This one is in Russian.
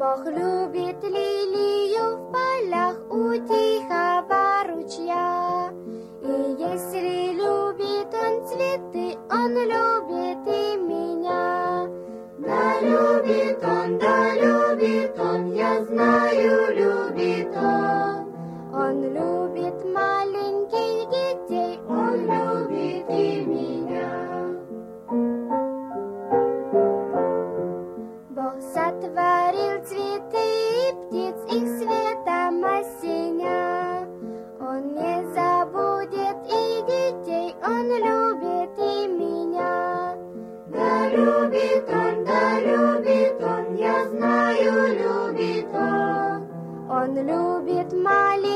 Бог любит лилию в полях у тихого ручья. И если любит он цветы, он любит и меня. Да любит он, я знаю, любит он. Он любит маленьких детей, он любит и меня. Бог сотворил цветы и птиц, их светом осеня. Он не забудет и детей, он любит и меня. Да любит он, я знаю, любит он. Он любит маленьких